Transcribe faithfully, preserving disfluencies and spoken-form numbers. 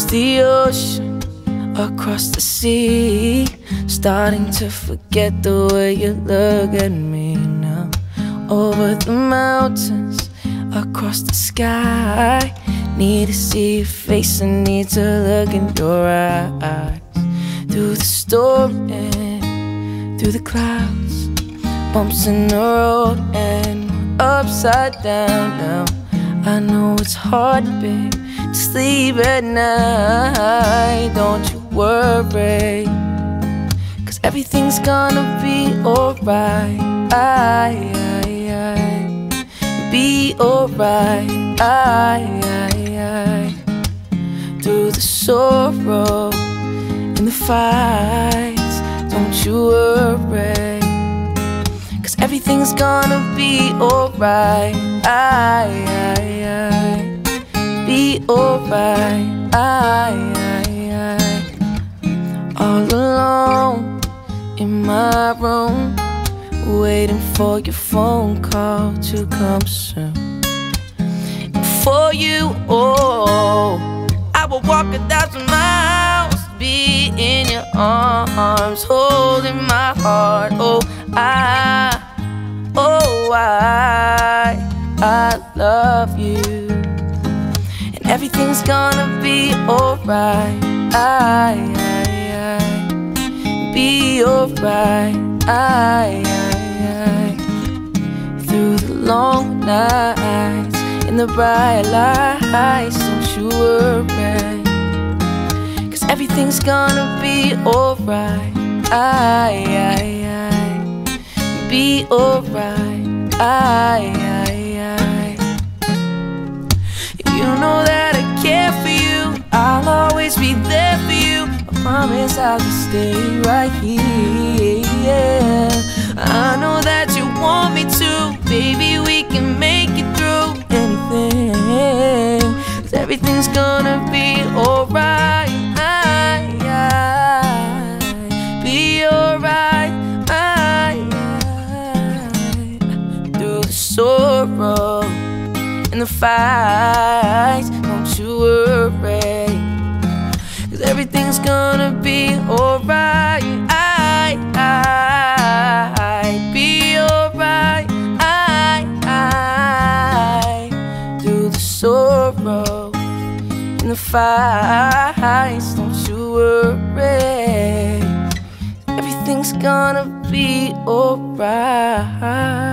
the ocean, across the sea, starting to forget the way you look at me now. Over the mountains, across the sky, need to see your face, I need to look in your eyes. Through the storm and through the clouds, bumps in the road and we're upside down now. I know it's hard, babe, to sleep at night. Don't you worry, 'cause everything's gonna be alright. I, I, I, be alright. I, I, I, through the sorrow and the fights, don't you worry, 'cause everything's gonna be alright. I, I, I, be alright. I, I, I, all alone in my room, waiting for your phone call to come soon. And for you, oh, I will walk a thousand miles to be in your arms, holding my heart. Oh, I, oh, I, I love you, and everything's gonna be alright. I, I, I, be alright. I, I, I, through the long nights and the bright lights, don't you worry, 'cause everything's gonna be alright. I, I, I, be alright. I, I, I, you know that I care for you, I'll always be there for you. I promise I'll just stay right here. I know that you want me to, baby, we can make it through anything, 'cause everything's gonna be alright. I, I, be alright. I, I, through the sorrow and the fights, don't you worry, 'cause everything's gonna be alright. I, I, I, be alright. I, I, through the sorrow and the fights, don't you worry, everything's gonna be alright.